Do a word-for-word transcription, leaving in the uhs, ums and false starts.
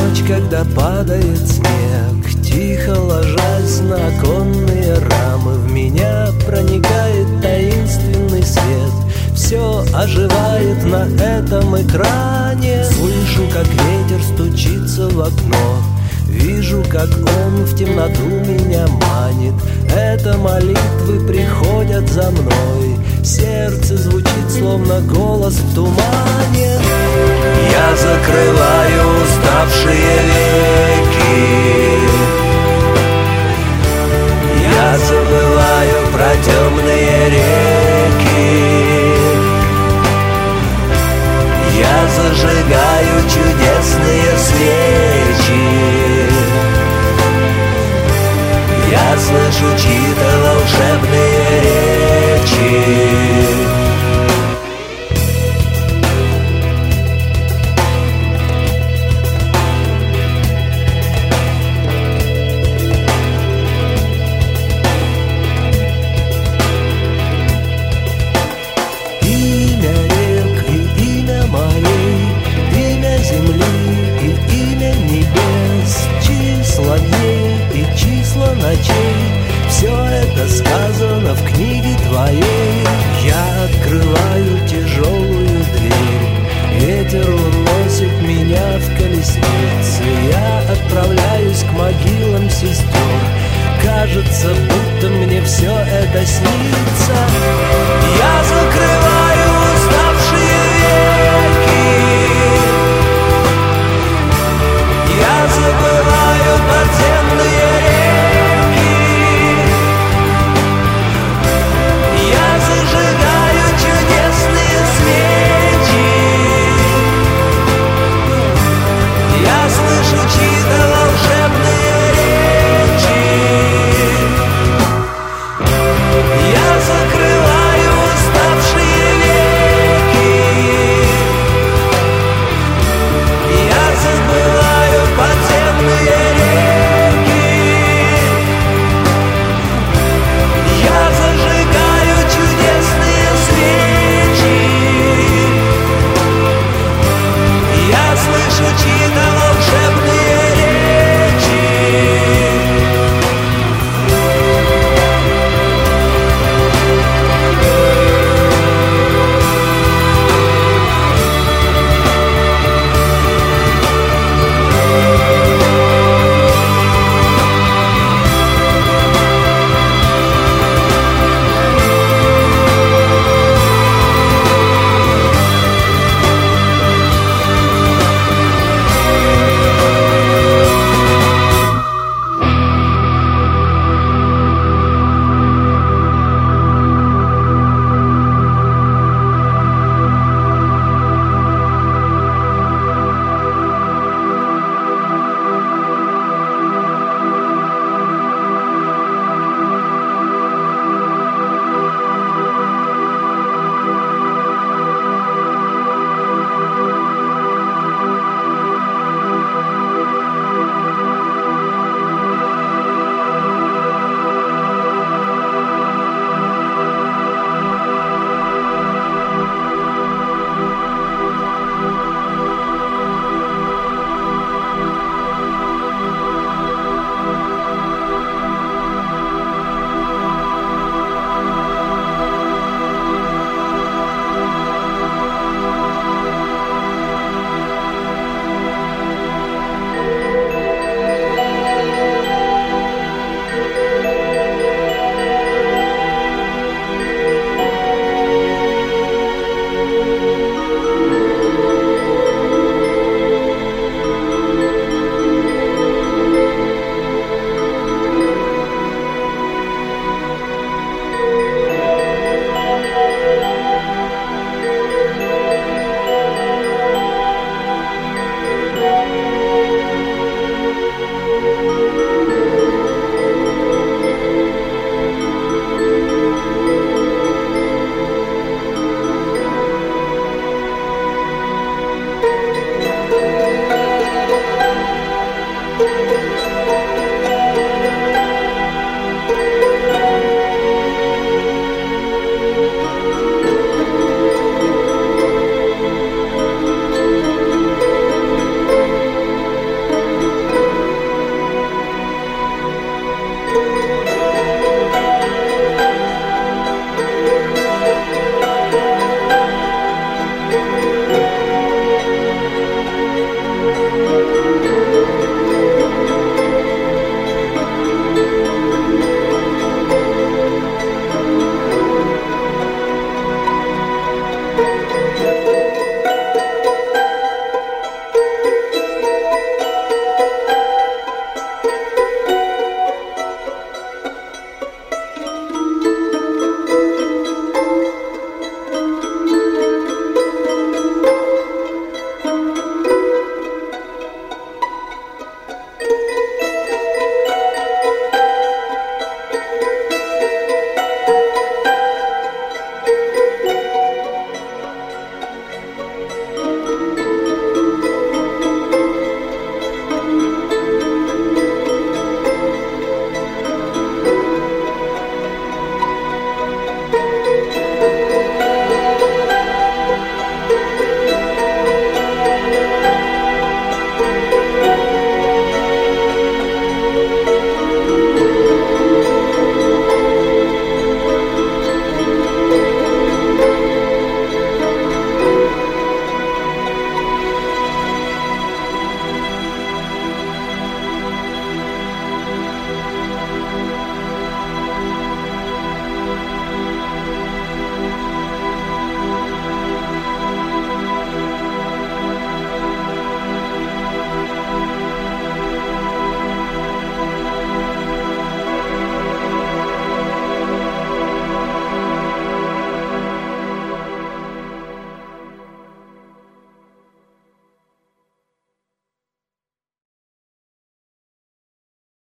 ночь, когда падает снег, тихо ложась на оконные рамы, в меня проникает таинственный свет. Все оживает на этом экране. Слышу, как ветер стучится в окно, вижу, как он в темноту меня манит. Это молитвы приходят за мной, сердце звучит, словно голос в тумане. Я закрываю уставшие веки, я забываю про темные реки. Я зажигаю чудесные свечи, я слышу чьи-то волшебные речи. Все это сказано в книге твоей. Я открываю тяжелую дверь, ветер уносит меня в колеснице. Я отправляюсь к могилам сестер, кажется, будто мне все это снится.